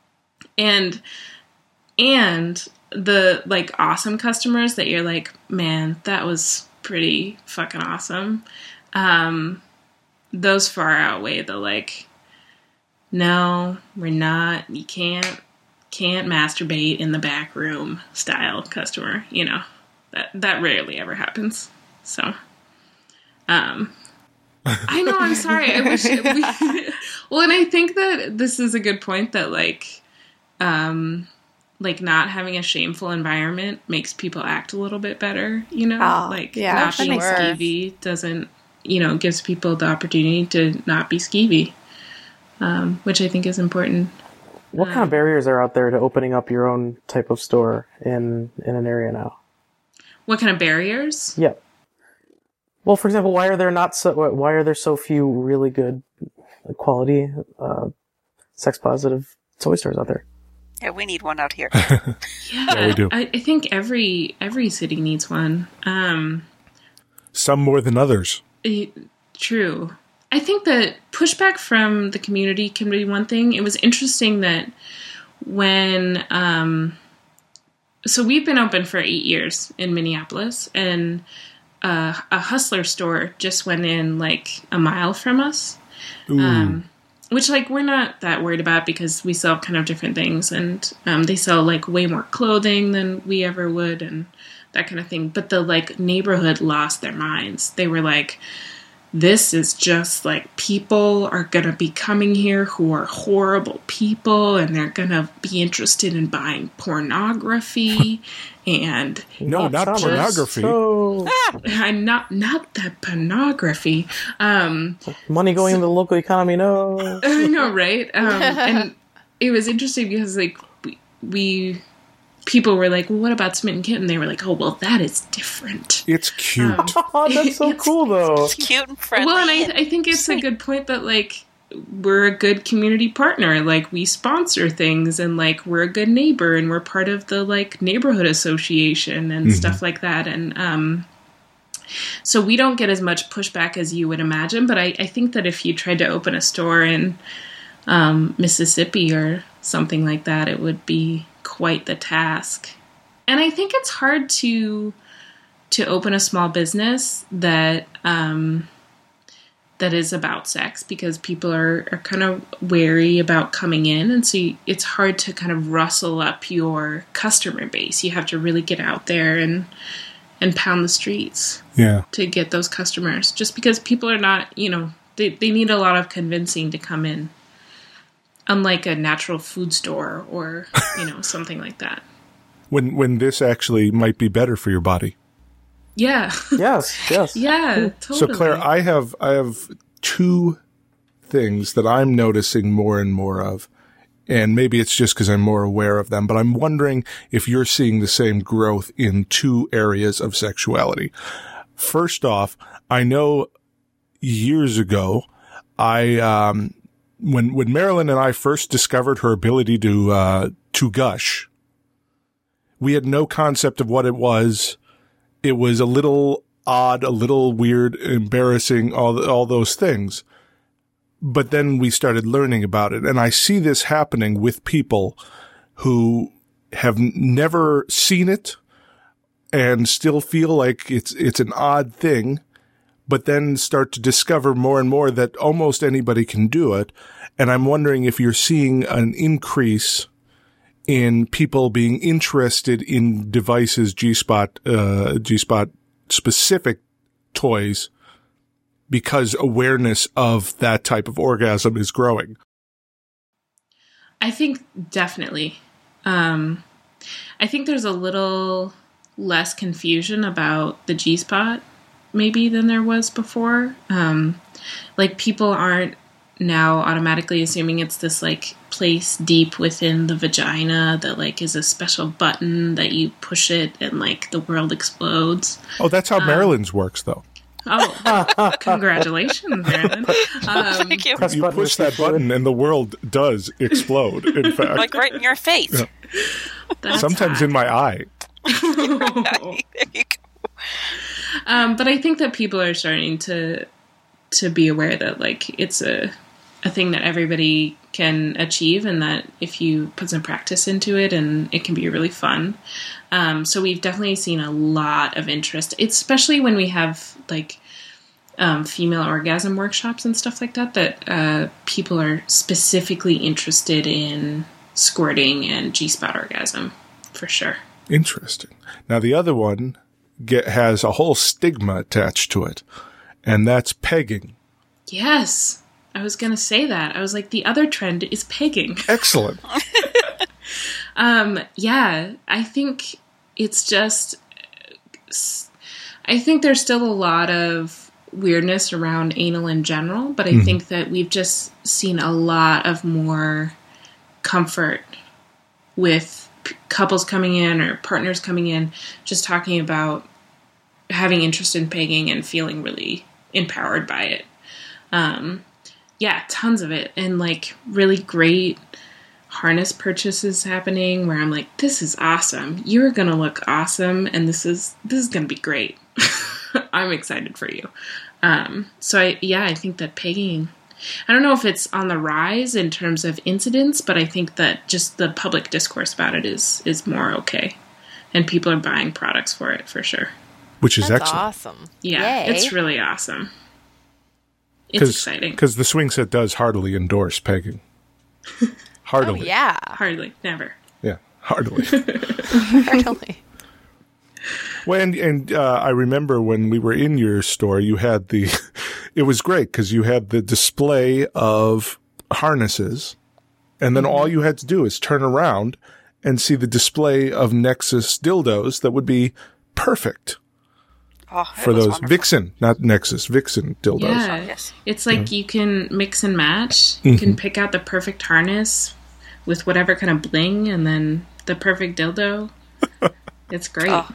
the like awesome customers that you're like, man, that was pretty fucking awesome. Those far outweigh the like, no, we're not, you can't masturbate in the back room style customer, you know, that rarely ever happens. So, I know, I'm sorry. I wish well, and I think that this is a good point that like not having a shameful environment makes people act a little bit better, you know, not being skeevy doesn't, you know, gives people the opportunity to not be skeevy, which I think is important. What kind of barriers are out there to opening up your own type of store in an area now? What kind of barriers? Yeah. Well, for example, why are there so few really good quality sex positive toy stores out there? Yeah, we need one out here. Yeah, we do. I think every city needs one. Some more than others. True. I think that pushback from the community can be one thing. It was interesting that when so we've been open for 8 years in Minneapolis, and a Hustler store just went in like a mile from us. Which, like, we're not that worried about because we sell kind of different things, and they sell, like, way more clothing than we ever would and that kind of thing. But the, like, neighborhood lost their minds. They were like, this is just, like, people are going to be coming here who are horrible people, and they're going to be interested in buying pornography, and... No, not pornography. I'm not that pornography. Money going into the local economy, no. I know, right? And it was interesting because, like, people were like, well, what about Smitten Kitten? They were like, oh, well, that is different. It's cute. That's so cool, though. It's cute and friendly. Well, and I think it's a good point that, like, we're a good community partner. Like, we sponsor things, and, like, we're a good neighbor, and we're part of the, like, neighborhood association and stuff like that. And so we don't get as much pushback as you would imagine, but I think that if you tried to open a store in Mississippi or something like that, it would be quite the task. And I think it's hard to open a small business that is about sex, because people are kind of wary about coming in, and so it's hard to kind of rustle up your customer base. You have to really get out there and pound the streets to get those customers, just because people are not, you know, they need a lot of convincing to come in, unlike a natural food store or, you know, something like that. When this actually might be better for your body. Yeah. Yes. Yeah, totally. So, Claire, I have two things that I'm noticing more and more of, and maybe it's just because I'm more aware of them, but I'm wondering if you're seeing the same growth in two areas of sexuality. First off, I know years ago, when Marilyn and I first discovered her ability to gush, we had no concept of what it was. It was a little odd, a little weird, embarrassing, all those things. But then we started learning about it. And I see this happening with people who have never seen it and still feel like it's an odd thing, but then start to discover more and more that almost anybody can do it. And I'm wondering if you're seeing an increase in people being interested in devices, G-Spot specific toys, because awareness of that type of orgasm is growing. I think definitely. I think there's a little less confusion about the G-Spot maybe than there was before. Like, people aren't now automatically assuming it's this, like, place deep within the vagina that, like, is a special button that you push it and, like, the world explodes. Oh, that's how Marilyn's works, though. Oh, congratulations, Marilyn. Thank you. You push that button and the world does explode, in fact. Like right in your face. Yeah. Sometimes in my eye. There you go. But I think that people are starting to be aware that, like, it's a thing that everybody can achieve, and that if you put some practice into it, and it can be really fun. So we've definitely seen a lot of interest, especially when we have, like, female orgasm workshops and stuff like that people are specifically interested in squirting and G-spot orgasm, for sure. Interesting. Now, the other one has a whole stigma attached to it, and that's pegging. Yes. I was going to say that. I was like, the other trend is pegging. Excellent. Yeah, I think it's just... I think there's still a lot of weirdness around anal in general, but I think that we've just seen a lot of more comfort with couples coming in or partners coming in, just talking about having interest in pegging and feeling really empowered by it. Yeah, tons of it. And like really great harness purchases happening where I'm like, this is awesome. You're going to look awesome. And this is going to be great. I'm excited for you. So I think that pegging, I don't know if it's on the rise in terms of incidents, but I think that just the public discourse about it is more okay. And people are buying products for it for sure. Which is That's excellent. awesome. Yeah, Yay. it's really awesome. It's exciting. Because the swing set does heartily endorse pegging. Heartily. Oh, yeah. Hardly, never. Yeah, heartily. Heartily. Well, and I remember when we were in your store, you had it was great because you had the display of harnesses, and then all you had to do is turn around and see the display of Nexus dildos that would be perfect for those. Wonderful. Vixen, not Nexus, Vixen dildos. Yeah, yes. It's like you can mix and match. You can pick out the perfect harness with whatever kind of bling, and then the perfect dildo. It's great.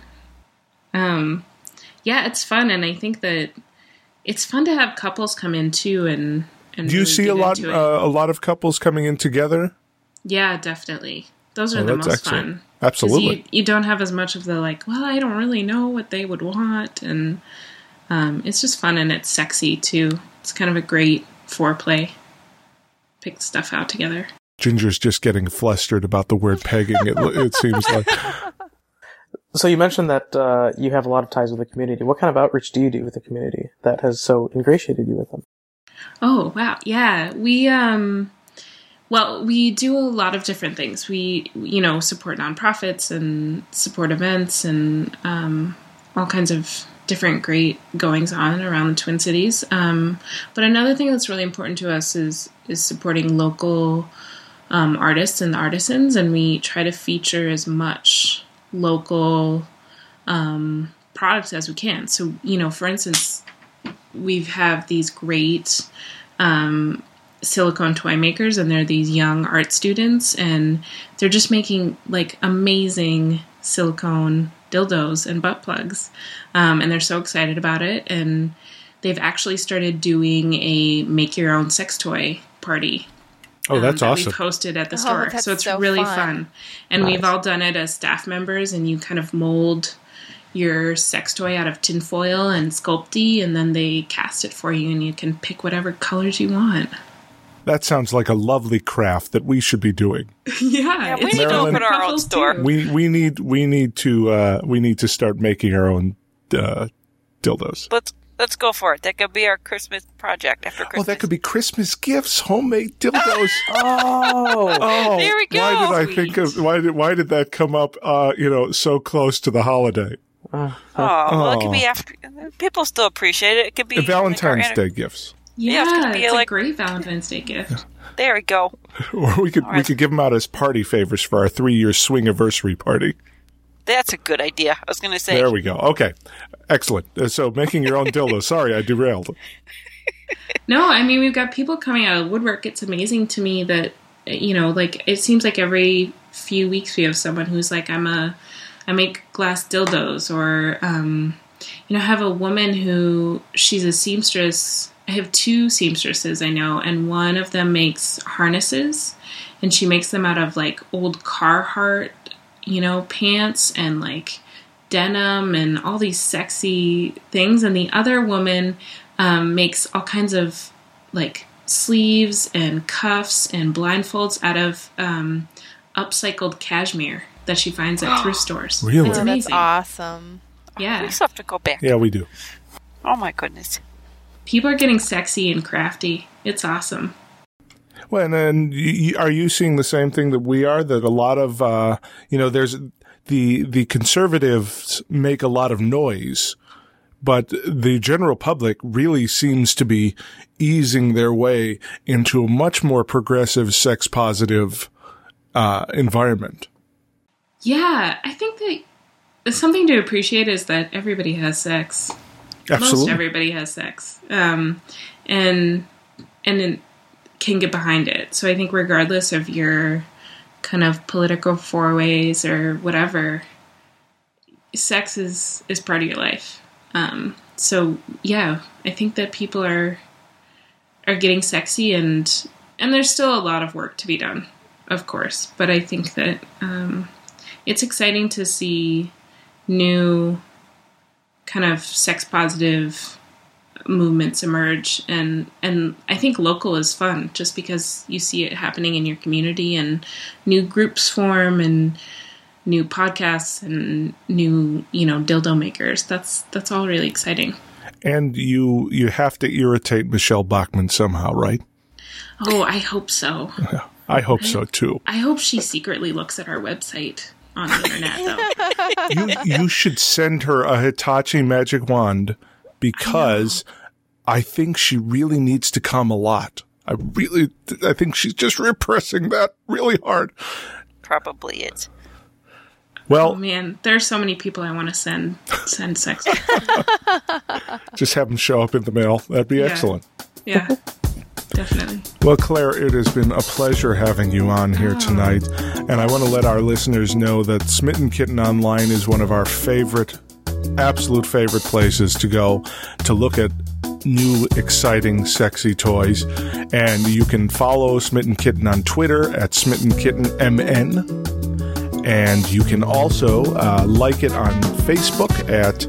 Yeah, it's fun, and I think that it's fun to have couples come in too. And Do you really see get a into it. lot of couples coming in together? Yeah, definitely. Those are the that's most excellent. fun. Absolutely. 'Cause you don't have as much of the like, well, I don't really know what they would want, and it's just fun and it's sexy too. It's kind of a great foreplay. Pick stuff out together. Ginger's just getting flustered about the word pegging. It seems like. So you mentioned that you have a lot of ties with the community. What kind of outreach do you do with the community that has so ingratiated you with them? Oh, wow. Yeah. We do a lot of different things. We, support nonprofits and support events and all kinds of different great goings on around the Twin Cities. But another thing that's really important to us is supporting local artists and artisans, and we try to feature as much local products as we can. So, for instance, we have these great silicone toy makers, and they're these young art students, and they're just making like amazing silicone dildos and butt plugs, and they're so excited about it. And they've actually started doing a make your own sex toy party. Oh, that's that awesome. We've hosted at the store. That's So it's so really fun. fun. And Nice. we've all done it as staff members, and you kind of mold your sex toy out of tinfoil and Sculpey, and then they cast it for you, and you can pick whatever colors you want. That sounds like a lovely craft that we should be doing. Yeah, we it's need to Marilyn- open our own couples store. too. We need to start making our own dildos. Let's go for it. That could be our Christmas project after Christmas. Oh, that could be Christmas gifts, homemade dildos. Oh, Oh, There we go. Why did I think of why did that come up? So close to the holiday. Well, it could be after. People still appreciate it. It could be Valentine's like our- Day gifts, Yeah, it's gonna be it's like- a great Valentine's Day gift. There we go. or we could give them out as party favors for our 3-year swing-iversary party. That's a good idea. I was going to say. There we go. Okay, excellent. So making your own dildo. Sorry, I derailed. No, I mean, we've got people coming out of the woodwork. It's amazing to me that, it seems like every few weeks we have someone who's like, I make glass dildos, or, I have a woman who, she's a seamstress. I have 2 seamstresses I know, and one of them makes harnesses, and she makes them out of like old Carhartt, pants and like denim and all these sexy things. And the other woman makes all kinds of like sleeves and cuffs and blindfolds out of upcycled cashmere that she finds at thrift stores. Really? It's amazing. That's awesome. Yeah. We just have to go back. Yeah, we do. Oh my goodness. People are getting sexy and crafty. It's awesome. Well, and are you seeing the same thing that we are? That a lot of, there's the conservatives make a lot of noise, but the general public really seems to be easing their way into a much more progressive, sex-positive environment. Yeah, I think that something to appreciate is that everybody has sex. Absolutely. Most everybody has sex. And can get behind it. So I think regardless of your kind of political forays or whatever, sex is part of your life. So yeah, I think that people are getting sexy, and there's still a lot of work to be done, of course. But I think that it's exciting to see new kind of sex positive movements emerge, and I think local is fun just because you see it happening in your community, and new groups form, and new podcasts, and new dildo makers. That's all really exciting. And you have to irritate Michelle Bachmann somehow, right? Oh, I hope so. I hope so too. I hope she secretly looks at our website on the internet, though. You should send her a Hitachi magic wand, because I think she really needs to come a lot. I think she's just repressing that really hard. Probably is. Well, oh man, there's so many people I want to send sex to. Just have them show up in the mail. That'd be excellent. Yeah, definitely. Well, Claire, it has been a pleasure having you on here tonight. And I want to let our listeners know that Smitten Kitten Online is one of our absolute favorite places to go to look at new, exciting, sexy toys. And you can follow Smitten Kitten on Twitter at SmittenKittenMN. And you can also like it on Facebook at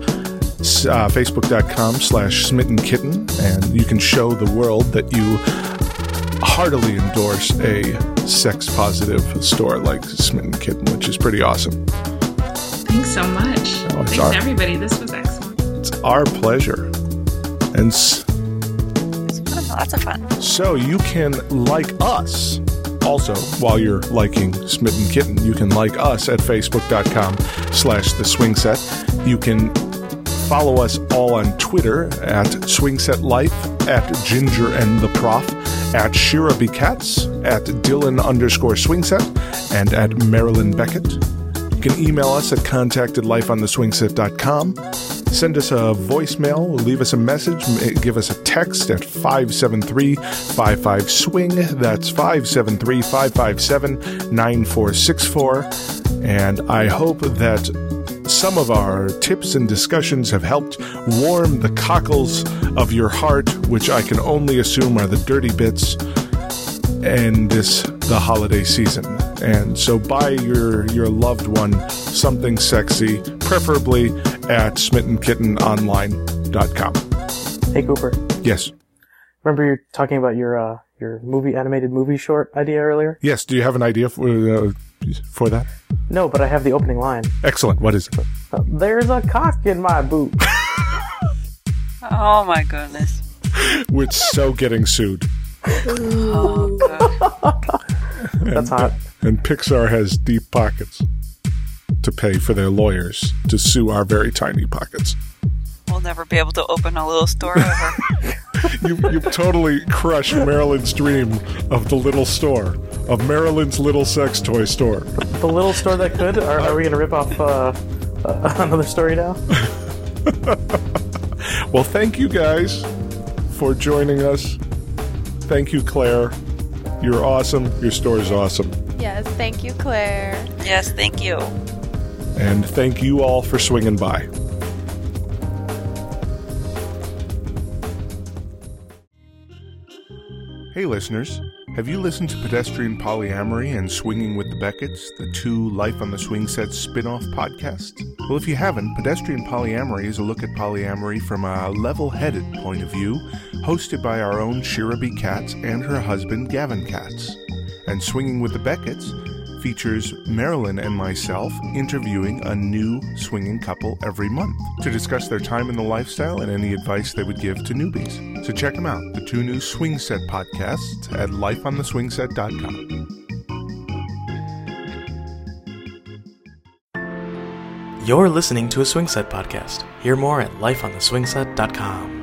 facebook.com/SmittenKitten. And you can show the world that you heartily endorse a sex-positive store like Smitten Kitten, which is pretty awesome. Thanks so much. Thanks, everybody. This was excellent. It's our pleasure. And it's lots of fun. So you can like us. Also, while you're liking Smitten Kitten, you can like us at facebook.com/theswingset. You can follow us all on Twitter at SwingsetLife, at Ginger and the Prof, at Shira B. Katz, at Dylan_Swingset, and at Marilyn Beckett. You can email us at contact@lifeontheswingset.com. Send us a voicemail, leave us a message, give us a text at 573-55-SWING. That's 573-557-9464. And I hope that some of our tips and discussions have helped warm the cockles of your heart, which I can only assume are the dirty bits in the holiday season. And so buy your loved one something sexy, preferably at SmittenKittenOnline.com. Hey, Cooper. Yes. Remember you're talking about your animated movie short idea earlier? Yes. Do you have an idea for that? No, but I have the opening line. Excellent. What is it? There's a cock in my boot. Oh my goodness. We're so getting sued. Oh god. That's hot. And Pixar has deep pockets to pay for their lawyers to sue our very tiny pockets. We'll never be able to open a little store ever. You've totally crushed Marilyn's dream of the little store, of Marilyn's little sex toy store. The little store that could? Are we going to rip off another story now? Well, thank you guys for joining us. Thank you, Claire. You're awesome. Your store is awesome. Yes, thank you, Claire. Yes, thank you. And thank you all for swinging by. Hey listeners, have you listened to Pedestrian Polyamory and Swinging with the Becketts, the two Life on the Swing Set spin-off podcasts? Well, if you haven't, Pedestrian Polyamory is a look at polyamory from a level-headed point of view, hosted by our own Shira B. Katz and her husband Gavin Katz. And Swinging with the Becketts features Marilyn and myself interviewing a new swinging couple every month to discuss their time in the lifestyle and any advice they would give to newbies. So check them out, the two new Swing Set podcasts at lifeontheswingset.com. You're listening to a Swing Set podcast. Hear more at lifeontheswingset.com.